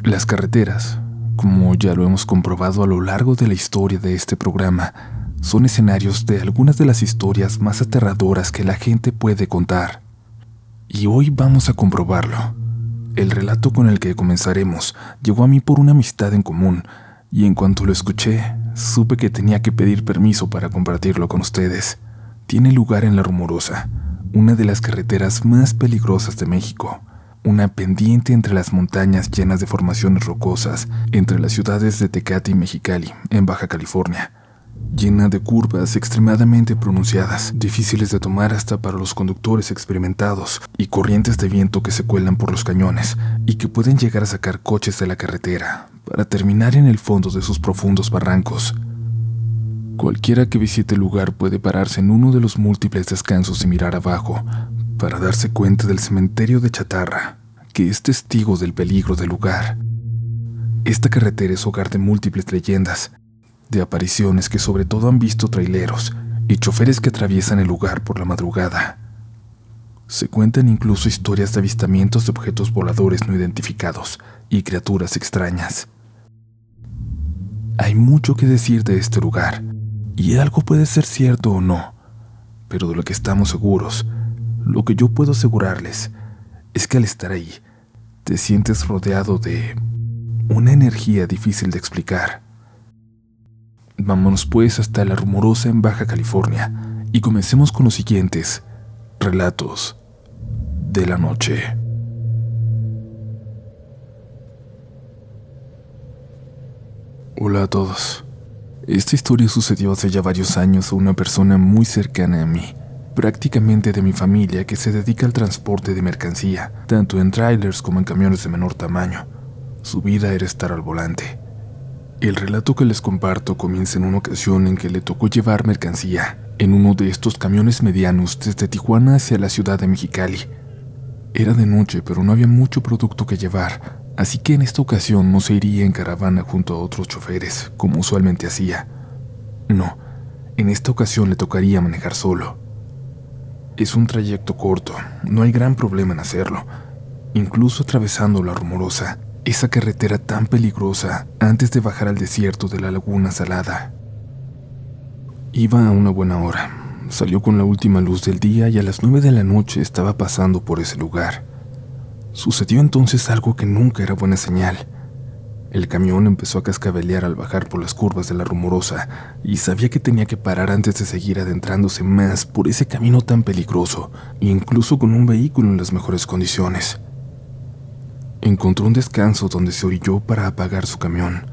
Las carreteras, como ya lo hemos comprobado a lo largo de la historia de este programa, son escenarios de algunas de las historias más aterradoras que la gente puede contar. Y hoy vamos a comprobarlo. El relato con el que comenzaremos llegó a mí por una amistad en común, y en cuanto lo escuché, supe que tenía que pedir permiso para compartirlo con ustedes. Tiene lugar en La Rumorosa, una de las carreteras más peligrosas de México. Una pendiente entre las montañas llenas de formaciones rocosas entre las ciudades de Tecate y Mexicali, en Baja California, llena de curvas extremadamente pronunciadas, difíciles de tomar hasta para los conductores experimentados, y corrientes de viento que se cuelan por los cañones y que pueden llegar a sacar coches de la carretera para terminar en el fondo de sus profundos barrancos. Cualquiera que visite el lugar puede pararse en uno de los múltiples descansos y mirar abajo para darse cuenta del cementerio de chatarra, que es testigo del peligro del lugar. Esta carretera es hogar de múltiples leyendas, de apariciones que sobre todo han visto traileros y choferes que atraviesan el lugar por la madrugada. Se cuentan incluso historias de avistamientos de objetos voladores no identificados y criaturas extrañas. Hay mucho que decir de este lugar, y algo puede ser cierto o no, pero de lo que estamos seguros, lo que yo puedo asegurarles, es que al estar ahí, te sientes rodeado de una energía difícil de explicar. Vámonos pues hasta La Rumorosa en Baja California y comencemos con los siguientes relatos de la noche. Hola a todos. Esta historia sucedió hace ya varios años a una persona muy cercana a mí, prácticamente de mi familia, que se dedica al transporte de mercancía, tanto en trailers como en camiones de menor tamaño. Su vida era estar al volante. El relato que les comparto comienza en una ocasión en que le tocó llevar mercancía en uno de estos camiones medianos desde Tijuana hacia la ciudad de Mexicali. Era de noche, pero no había mucho producto que llevar, así que en esta ocasión no se iría en caravana junto a otros choferes, como usualmente hacía. No, en esta ocasión le tocaría manejar solo. Es un trayecto corto, no hay gran problema en hacerlo, incluso atravesando La Rumorosa, esa carretera tan peligrosa antes de bajar al desierto de la Laguna Salada. Iba a una buena hora, salió con la última luz del día y a las 9 de la noche estaba pasando por ese lugar. Sucedió entonces algo que nunca era buena señal. El camión empezó a cascabelear al bajar por las curvas de La Rumorosa y sabía que tenía que parar antes de seguir adentrándose más por ese camino tan peligroso, incluso con un vehículo en las mejores condiciones. Encontró un descanso donde se orilló para apagar su camión.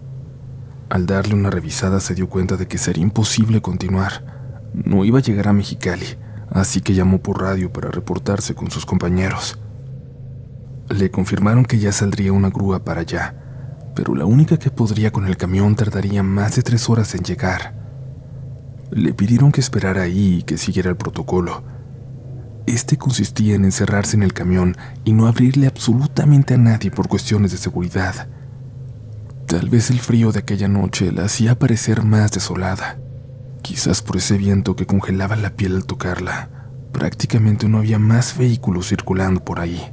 Al darle una revisada se dio cuenta de que sería imposible continuar. No iba a llegar a Mexicali, así que llamó por radio para reportarse con sus compañeros. Le confirmaron que ya saldría una grúa para allá, pero la única que podría con el camión tardaría más de 3 horas en llegar. Le pidieron que esperara ahí y que siguiera el protocolo. Este consistía en encerrarse en el camión y no abrirle absolutamente a nadie por cuestiones de seguridad. Tal vez el frío de aquella noche la hacía parecer más desolada, quizás por ese viento que congelaba la piel al tocarla. Prácticamente no había más vehículos circulando por ahí.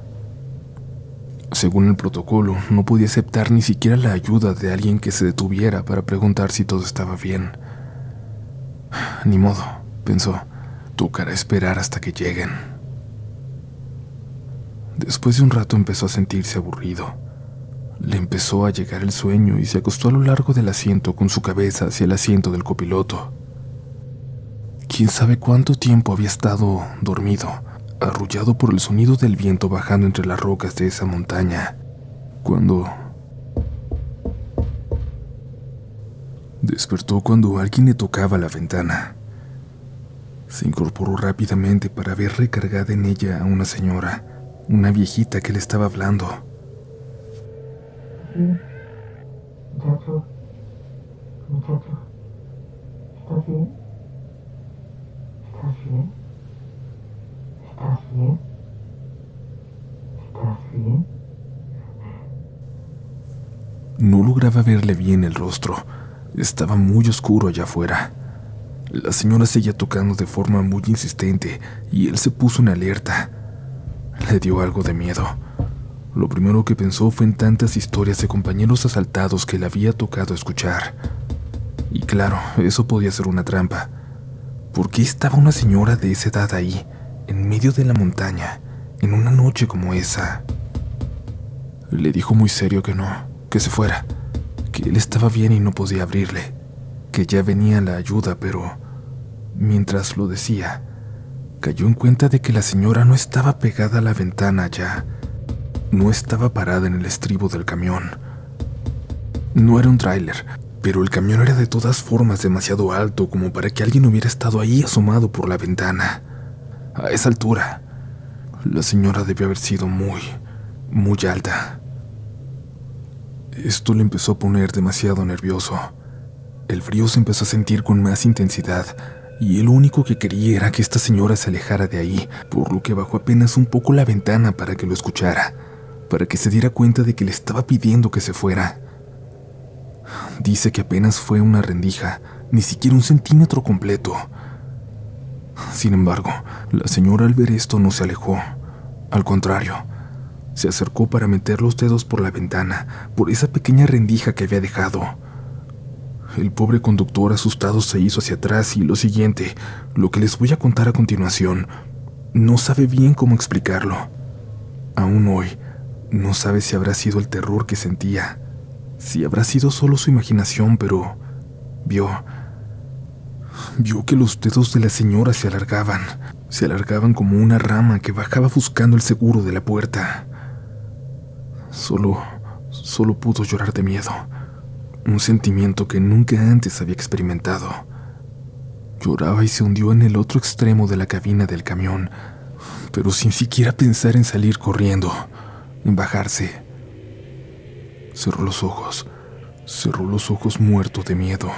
Según el protocolo, no podía aceptar ni siquiera la ayuda de alguien que se detuviera para preguntar si todo estaba bien. Ni modo, pensó, tocará esperar hasta que lleguen. Después de un rato empezó a sentirse aburrido. Le empezó a llegar el sueño y se acostó a lo largo del asiento con su cabeza hacia el asiento del copiloto. Quién sabe cuánto tiempo había estado dormido, arrullado por el sonido del viento bajando entre las rocas de esa montaña, cuando despertó cuando alguien le tocaba la ventana. Se incorporó rápidamente para ver recargada en ella a una señora, una viejita que le estaba hablando. Muchacho, ¿estás bien? ¿Estás bien? ¿Estás bien? ¿Estás bien? No lograba verle bien el rostro. Estaba muy oscuro allá afuera. La señora seguía tocando de forma muy insistente y él se puso en alerta. Le dio algo de miedo. Lo primero que pensó fue en tantas historias de compañeros asaltados que le había tocado escuchar. Y claro, eso podía ser una trampa. ¿Por qué estaba una señora de esa edad ahí, en medio de la montaña, en una noche como esa? Le dijo muy serio que no, que se fuera, que él estaba bien y no podía abrirle, que ya venía la ayuda, pero mientras lo decía, cayó en cuenta de que la señora no estaba pegada a la ventana ya, no estaba parada en el estribo del camión. No era un tráiler, pero el camión era de todas formas demasiado alto como para que alguien hubiera estado ahí asomado por la ventana. A esa altura, la señora debió haber sido muy alta. Esto le empezó a poner demasiado nervioso. El frío se empezó a sentir con más intensidad y el único que quería era que esta señora se alejara de ahí, por lo que bajó apenas un poco la ventana para que lo escuchara, para que se diera cuenta de que le estaba pidiendo que se fuera. Dice que apenas fue una rendija, ni siquiera un centímetro completo. Sin embargo, la señora al ver esto no se alejó. Al contrario, se acercó para meter los dedos por la ventana, por esa pequeña rendija que había dejado. El pobre conductor asustado se hizo hacia atrás y lo siguiente, lo que les voy a contar a continuación, no sabe bien cómo explicarlo. Aún hoy, no sabe si habrá sido el terror que sentía, si habrá sido solo su imaginación, pero vio que los dedos de la señora se alargaban como una rama que bajaba buscando el seguro de la puerta. Solo pudo llorar de miedo, un sentimiento que nunca antes había experimentado. Lloraba y se hundió en el otro extremo de la cabina del camión, pero sin siquiera pensar en salir corriendo, en bajarse. Cerró los ojos muerto de miedo.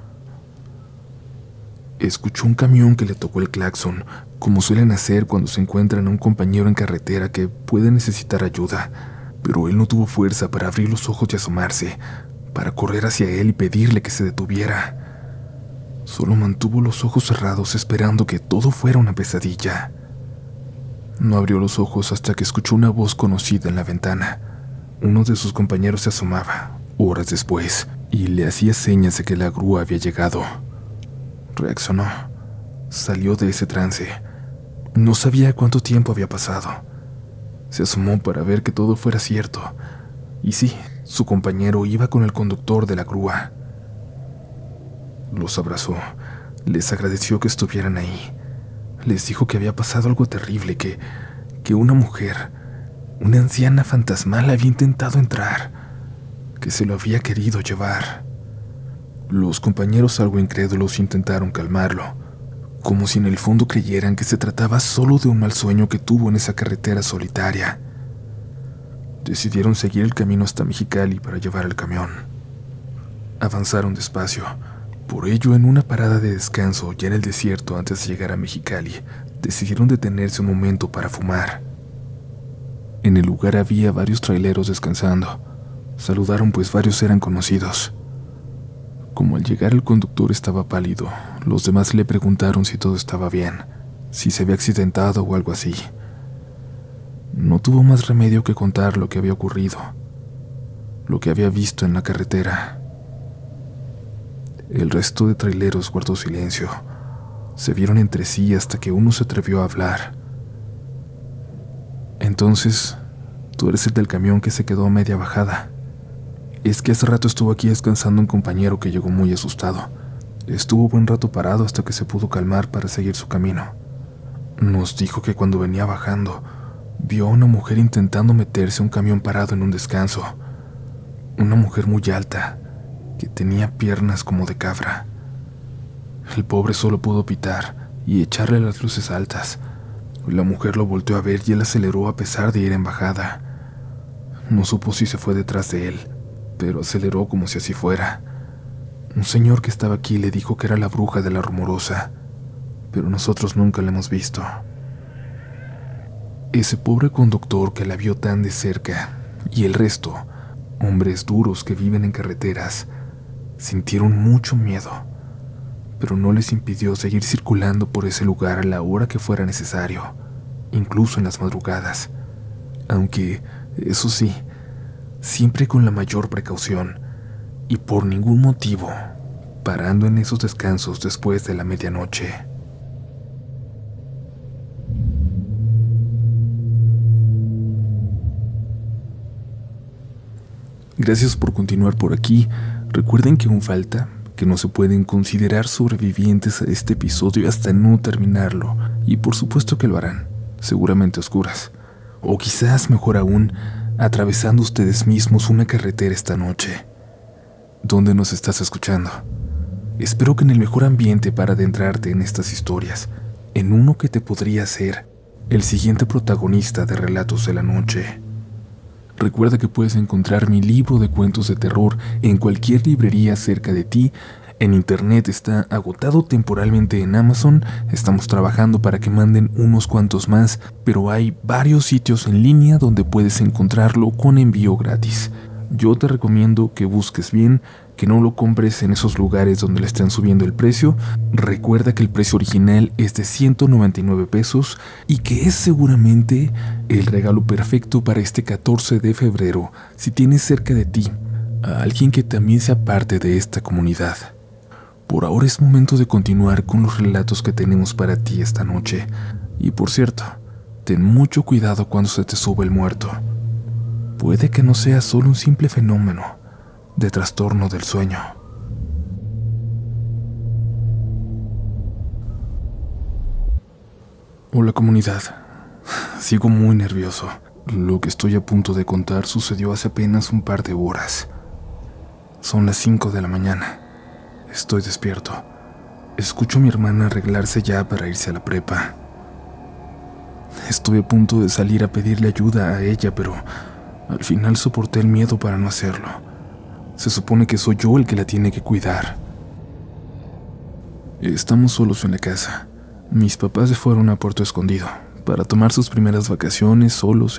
Escuchó un camión que le tocó el claxon, como suelen hacer cuando se encuentran a un compañero en carretera que puede necesitar ayuda, pero él no tuvo fuerza para abrir los ojos y asomarse, para correr hacia él y pedirle que se detuviera. Solo mantuvo los ojos cerrados esperando que todo fuera una pesadilla. No abrió los ojos hasta que escuchó una voz conocida en la ventana. Uno de sus compañeros se asomaba, horas después, y le hacía señas de que la grúa había llegado. Reaccionó. Salió de ese trance. No sabía cuánto tiempo había pasado. Se asomó para ver que todo fuera cierto. Y sí, su compañero iba con el conductor de la grúa. Los abrazó, les agradeció que estuvieran ahí. Les dijo que había pasado algo terrible, que una mujer, una anciana fantasmal había intentado entrar, que se lo había querido llevar. Los compañeros, algo incrédulos, intentaron calmarlo, como si en el fondo creyeran que se trataba solo de un mal sueño que tuvo en esa carretera solitaria. Decidieron seguir el camino hasta Mexicali para llevar el camión. Avanzaron despacio. Por ello, en una parada de descanso, ya en el desierto antes de llegar a Mexicali, decidieron detenerse un momento para fumar. En el lugar había varios traileros descansando. Saludaron pues varios eran conocidos. Como al llegar el conductor estaba pálido, los demás le preguntaron si todo estaba bien, si se había accidentado o algo así. No tuvo más remedio que contar lo que había ocurrido, lo que había visto en la carretera. El resto de traileros guardó silencio. Se vieron entre sí hasta que uno se atrevió a hablar. Entonces, tú eres el del camión que se quedó a media bajada. Es que hace rato estuvo aquí descansando un compañero que llegó muy asustado. Estuvo buen rato parado hasta que se pudo calmar para seguir su camino. Nos dijo que cuando venía bajando, vio a una mujer intentando meterse a un camión parado en un descanso. Una mujer muy alta, que tenía piernas como de cabra. El pobre solo pudo pitar y echarle las luces altas. La mujer lo volteó a ver y él aceleró a pesar de ir en bajada. No supo si se fue detrás de él, pero aceleró como si así fuera. Un señor que estaba aquí le dijo que era la bruja de la Rumorosa, pero nosotros nunca la hemos visto. Ese pobre conductor que la vio tan de cerca, y el resto, hombres duros que viven en carreteras, sintieron mucho miedo, pero no les impidió seguir circulando por ese lugar a la hora que fuera necesario, incluso en las madrugadas, aunque Eso sí, siempre con la mayor precaución y por ningún motivo parando en esos descansos después de la medianoche. Gracias por continuar por aquí. Recuerden que aún falta, que no se pueden considerar sobrevivientes a este episodio hasta no terminarlo. Y por supuesto que lo harán, seguramente a oscuras. O quizás, mejor aún, atravesando ustedes mismos una carretera esta noche. ¿Dónde nos estás escuchando? Espero que en el mejor ambiente para adentrarte en estas historias, en uno que te podría ser el siguiente protagonista de Relatos de la Noche. Recuerda que puedes encontrar mi libro de cuentos de terror en cualquier librería cerca de ti. En internet está agotado temporalmente en Amazon. Estamos trabajando para que manden unos cuantos más, pero hay varios sitios en línea donde puedes encontrarlo con envío gratis. Yo te recomiendo que busques bien, que no lo compres en esos lugares donde le están subiendo el precio. Recuerda que el precio original es de 199 pesos y que es seguramente el regalo perfecto para este 14 de febrero si tienes cerca de ti a alguien que también sea parte de esta comunidad. Por ahora es momento de continuar con los relatos que tenemos para ti esta noche. Y por cierto, ten mucho cuidado cuando se te sube el muerto. Puede que no sea solo un simple fenómeno de trastorno del sueño. Hola comunidad, sigo muy nervioso. Lo que estoy a punto de contar sucedió hace apenas un par de horas. Son las 5 de la mañana. Estoy despierto. Escucho a mi hermana arreglarse ya para irse a la prepa. Estuve a punto de salir a pedirle ayuda a ella, pero al final soporté el miedo para no hacerlo. Se supone que soy yo el que la tiene que cuidar. Estamos solos en la casa. Mis papás se fueron a Puerto Escondido para tomar sus primeras vacaciones solos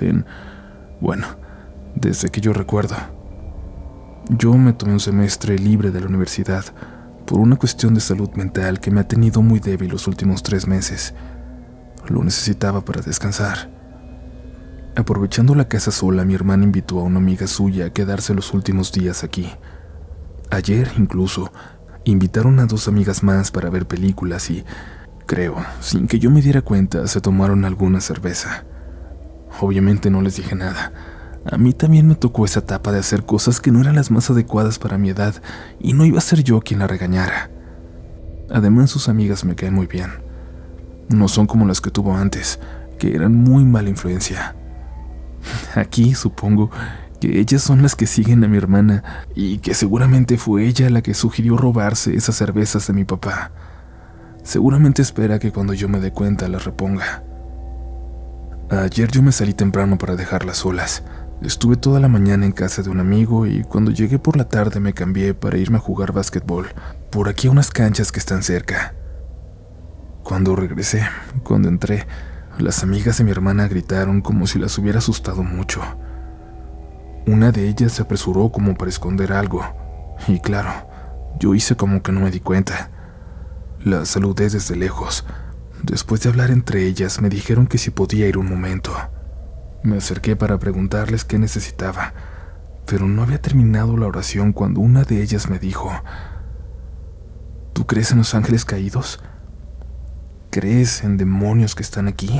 desde que yo recuerdo. Yo me tomé un semestre libre de la universidad por una cuestión de salud mental que me ha tenido muy débil los últimos 3 meses. Lo necesitaba para descansar. Aprovechando la casa sola, mi hermana invitó a una amiga suya a quedarse los últimos días aquí. Ayer, incluso, invitaron a 2 amigas más para ver películas y, creo, sin que yo me diera cuenta, se tomaron alguna cerveza. Obviamente no les dije nada. A mí también me tocó esa etapa de hacer cosas que no eran las más adecuadas para mi edad y no iba a ser yo quien la regañara. Además, sus amigas me caen muy bien. No son como las que tuvo antes, que eran muy mala influencia. Aquí supongo que ellas son las que siguen a mi hermana y que seguramente fue ella la que sugirió robarse esas cervezas de mi papá. Seguramente espera que cuando yo me dé cuenta las reponga. Ayer yo me salí temprano para dejarlas solas. Estuve toda la mañana en casa de un amigo y cuando llegué por la tarde me cambié para irme a jugar básquetbol por aquí a unas canchas que están cerca. Cuando entré, las amigas de mi hermana gritaron como si las hubiera asustado mucho. Una de ellas se apresuró como para esconder algo, y claro, yo hice como que no me di cuenta. Las saludé desde lejos. Después de hablar entre ellas, me dijeron que si podía ir un momento. Me acerqué para preguntarles qué necesitaba, pero no había terminado la oración cuando una de ellas me dijo: ¿Tú crees en los ángeles caídos? ¿Crees en demonios que están aquí?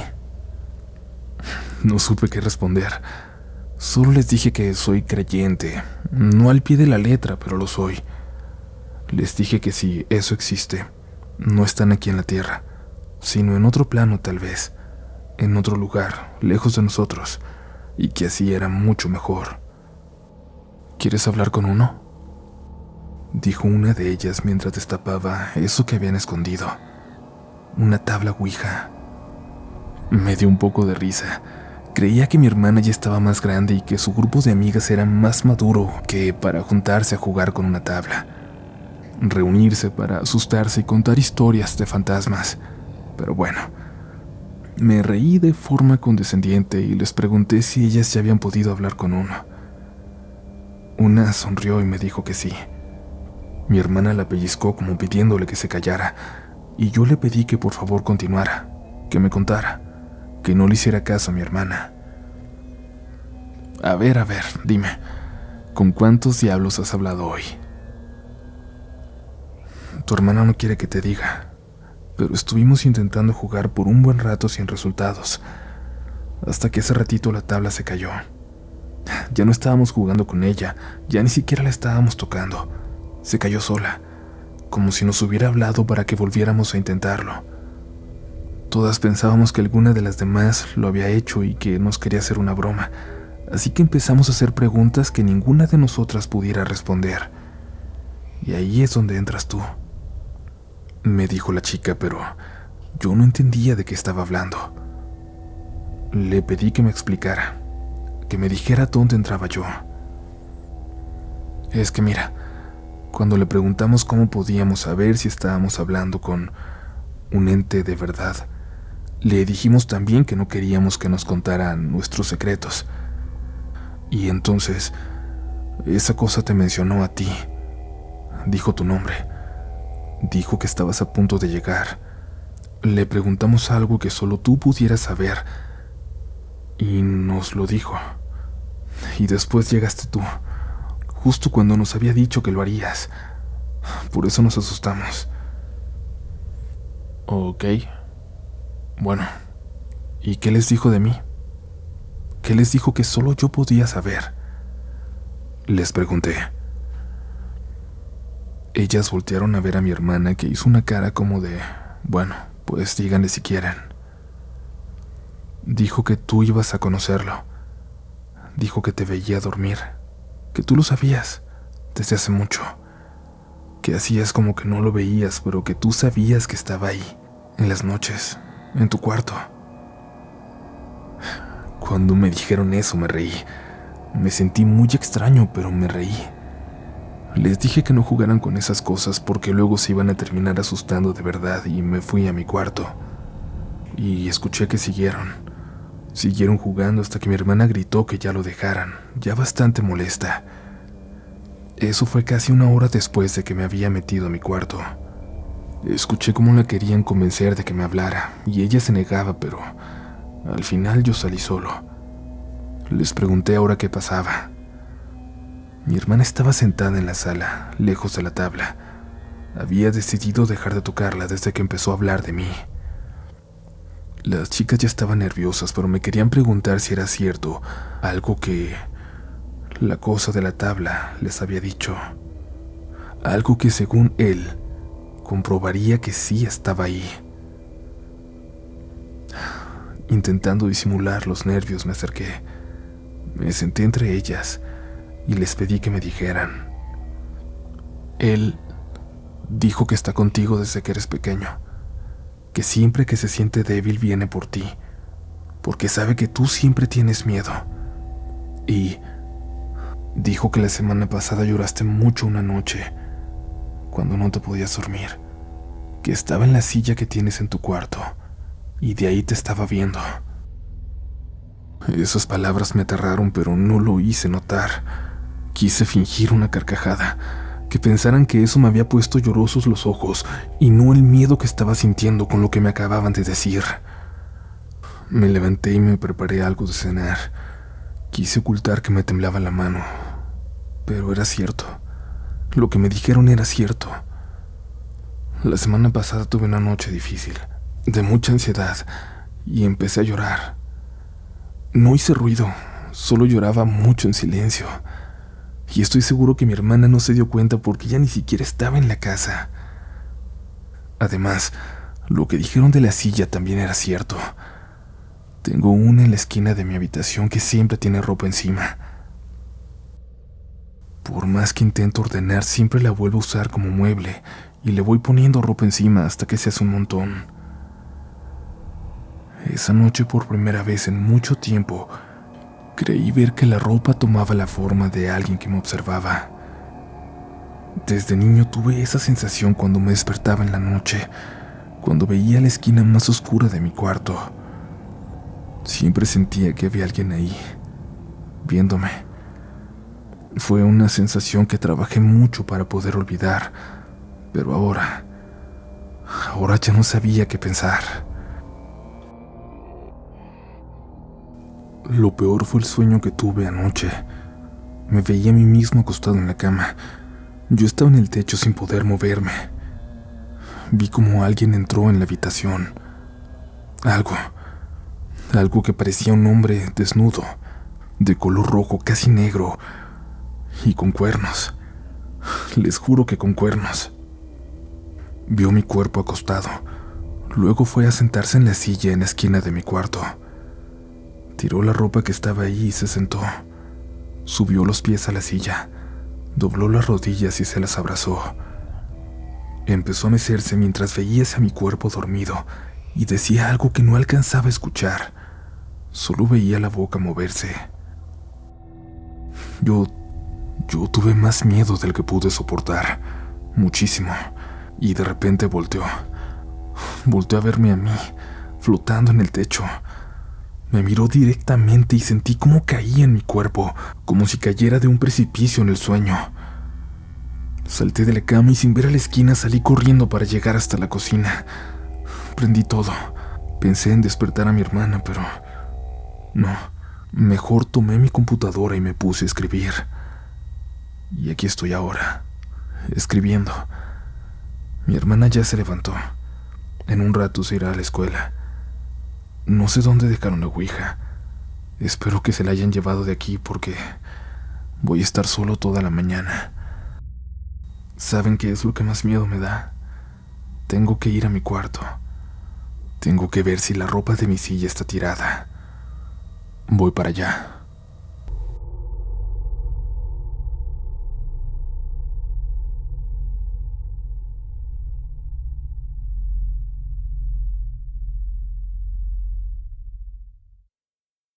No supe qué responder. Solo les dije que soy creyente, no al pie de la letra, pero lo soy. Les dije que si eso existe, no están aquí en la tierra, sino en otro plano tal vez, en otro lugar, lejos de nosotros, y que así era mucho mejor. ¿Quieres hablar con uno?, dijo una de ellas mientras destapaba eso que habían escondido, una tabla ouija. Me dio un poco de risa. Creía que mi hermana ya estaba más grande y que su grupo de amigas era más maduro que para juntarse a jugar con una tabla, reunirse para asustarse y contar historias de fantasmas. Pero bueno, me reí de forma condescendiente y les pregunté si ellas ya habían podido hablar con uno. Una sonrió y me dijo que sí. Mi hermana la pellizcó como pidiéndole que se callara, y yo le pedí que por favor continuara, que me contara, que no le hiciera caso a mi hermana. A ver, dime, ¿con cuántos diablos has hablado hoy? Tu hermana no quiere que te diga, pero estuvimos intentando jugar por un buen rato sin resultados, hasta que ese ratito la tabla se cayó. Ya no estábamos jugando con ella, ya ni siquiera la estábamos tocando. Se cayó sola, como si nos hubiera hablado para que volviéramos a intentarlo. Todas pensábamos que alguna de las demás lo había hecho y que nos quería hacer una broma, así que empezamos a hacer preguntas que ninguna de nosotras pudiera responder. Y ahí es donde entras tú, me dijo la chica, pero yo no entendía de qué estaba hablando. Le pedí que me explicara, que me dijera dónde entraba yo. Es que mira, cuando le preguntamos cómo podíamos saber si estábamos hablando con un ente de verdad, le dijimos también que no queríamos que nos contaran nuestros secretos. Y entonces, esa cosa te mencionó a ti. Dijo tu nombre. Dijo que estabas a punto de llegar. Le preguntamos algo que solo tú pudieras saber y nos lo dijo. Y después llegaste tú, justo cuando nos había dicho que lo harías. Por eso nos asustamos. Ok. Bueno, ¿y qué les dijo de mí? ¿Qué les dijo que solo yo podía saber? Les pregunté. Ellas voltearon a ver a mi hermana, que hizo una cara como de, bueno, pues díganle si quieren. Dijo que tú ibas a conocerlo. Dijo que te veía dormir, que tú lo sabías desde hace mucho, que hacías como que no lo veías, pero que tú sabías que estaba ahí, en las noches, en tu cuarto. Cuando me dijeron eso me reí. Me sentí muy extraño, pero me reí. Les dije que no jugaran con esas cosas porque luego se iban a terminar asustando de verdad y me fui a mi cuarto. Y escuché que siguieron jugando hasta que mi hermana gritó que ya lo dejaran, ya bastante molesta. Eso fue casi una hora después de que me había metido a mi cuarto. Escuché cómo la querían convencer de que me hablara y ella se negaba, pero al final yo salí solo. Les pregunté ahora qué pasaba. Mi hermana estaba sentada en la sala, lejos de la tabla. Había decidido dejar de tocarla desde que empezó a hablar de mí. Las chicas ya estaban nerviosas, pero me querían preguntar si era cierto algo que la cosa de la tabla les había dicho. Algo que según él comprobaría que sí estaba ahí. Intentando disimular los nervios me acerqué. Me senté entre ellas y les pedí que me dijeran. Él dijo que está contigo desde que eres pequeño, que siempre que se siente débil viene por ti, porque sabe que tú siempre tienes miedo. Y dijo que la semana pasada lloraste mucho una noche, cuando no te podías dormir, que estaba en la silla que tienes en tu cuarto, y de ahí te estaba viendo. Esas palabras me aterraron, pero no lo hice notar. Quise fingir una carcajada, que pensaran que eso me había puesto llorosos los ojos y no el miedo que estaba sintiendo con lo que me acababan de decir. Me levanté y me preparé algo de cenar. Quise ocultar que me temblaba la mano, pero era cierto. Lo que me dijeron era cierto. La semana pasada tuve una noche difícil, de mucha ansiedad, y empecé a llorar. No hice ruido, solo lloraba mucho en silencio. Y estoy seguro que mi hermana no se dio cuenta porque ella ni siquiera estaba en la casa. Además, lo que dijeron de la silla también era cierto. Tengo una en la esquina de mi habitación que siempre tiene ropa encima. Por más que intento ordenar, siempre la vuelvo a usar como mueble y le voy poniendo ropa encima hasta que se hace un montón. Esa noche, por primera vez en mucho tiempo, creí ver que la ropa tomaba la forma de alguien que me observaba. Desde niño tuve esa sensación cuando me despertaba en la noche, cuando veía la esquina más oscura de mi cuarto. Siempre sentía que había alguien ahí, viéndome. Fue una sensación que trabajé mucho para poder olvidar, pero ahora ya no sabía qué pensar. Lo peor fue el sueño que tuve anoche. Me veía a mí mismo acostado en la cama. Yo estaba en el techo sin poder moverme. Vi como alguien entró en la habitación. Algo que parecía un hombre desnudo, de color rojo casi negro y con cuernos. Les juro que con cuernos. Vio mi cuerpo acostado. Luego fue a sentarse en la silla en la esquina de mi cuarto. Tiró la ropa que estaba ahí y se sentó. Subió los pies a la silla, dobló las rodillas y se las abrazó. Empezó a mecerse mientras veía hacia mi cuerpo dormido y decía algo que no alcanzaba a escuchar. Solo veía la boca moverse. Yo tuve más miedo del que pude soportar, muchísimo, y de repente volteó. Volteó a verme a mí, flotando en el techo. Me miró directamente y sentí cómo caía en mi cuerpo, como si cayera de un precipicio en el sueño. Salté de la cama y sin ver a la esquina salí corriendo para llegar hasta la cocina. Prendí todo. Pensé en despertar a mi hermana, pero no. Mejor tomé mi computadora y me puse a escribir. Y aquí estoy ahora, escribiendo. Mi hermana ya se levantó. En un rato se irá a la escuela. No sé dónde dejaron la ouija. Espero que se la hayan llevado de aquí porque voy a estar solo toda la mañana. ¿Saben qué es lo que más miedo me da? Tengo que ir a mi cuarto. Tengo que ver si la ropa de mi silla está tirada. Voy para allá.